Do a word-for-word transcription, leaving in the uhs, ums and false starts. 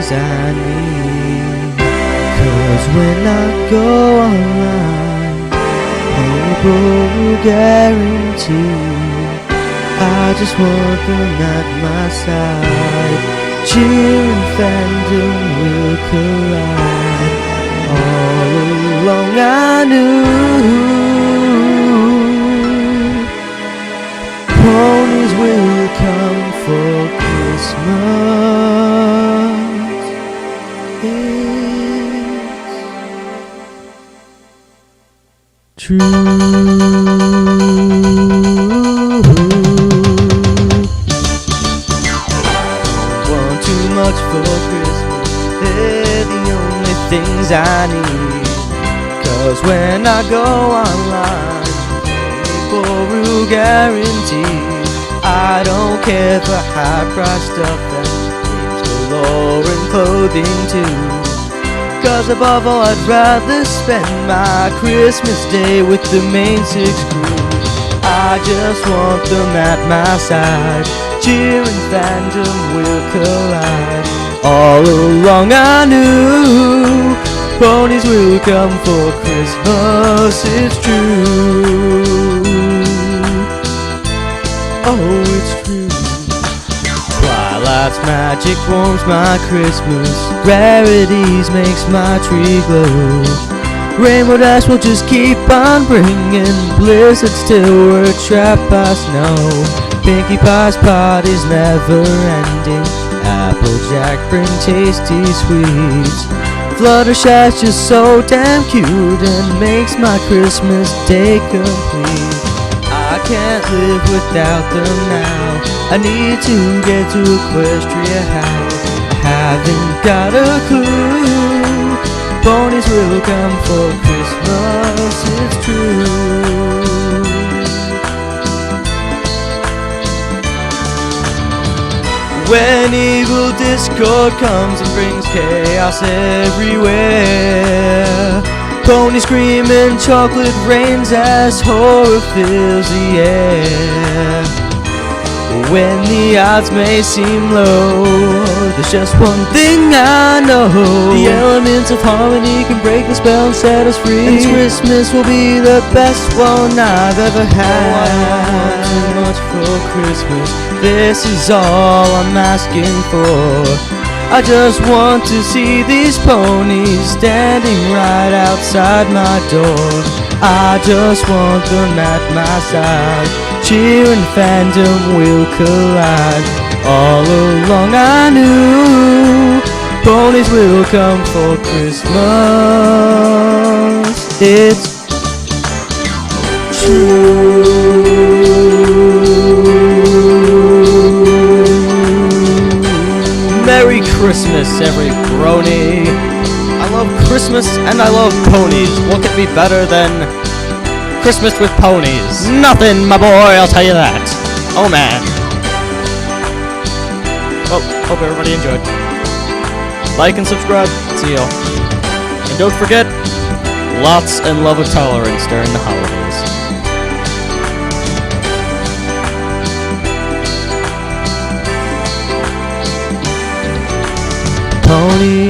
things I need. Cause when I go online, people will guarantee I just want them at my side. Cheer and fandom will collide. All along I knew ponies will come for Christmas. It's true. Too much for Christmas, they're the only things I need. Cause when I go online, people will guarantee I don't care for high price stuff and games galore and clothing too. Cause above all I'd rather spend my Christmas day with the main six crew. I just want them at my side. Cheer and fandom will collide. All along I knew ponies will come for Christmas. It's true. Oh, it's true. Twilight's magic warms my Christmas. Rarities makes my tree glow. Rainbow Dash will just keep on bringing blizzards till we're trapped by snow. Pinkie Pie's party's never ending. Applejack bring tasty sweets. Fluttershy's just so damn cute and makes my Christmas day complete. I can't live without them now. I need to get to Equestria House. Haven't got a clue. Ponies will come for Christmas, it's true. When evil discord comes and brings chaos everywhere, ponies scream and chocolate rains as horror fills the air. When the odds may seem low, there's just one thing I know. The elements of harmony can break the spell and set us free. And Christmas will be the best one I've ever had. Oh, I want too much for Christmas. This is all I'm asking for. I just want to see these ponies standing right outside my door. I just want them at my side. Cheer and fandom will collide. All along I knew ponies will come for Christmas. It's true. Merry Christmas, every brony. I love Christmas and I love ponies. What could be better than Christmas with ponies? Nothing, my boy, I'll tell you that. Oh man. Well, hope everybody enjoyed. Like and subscribe. See y'all. And don't forget, lots and love of tolerance during the holidays. Pony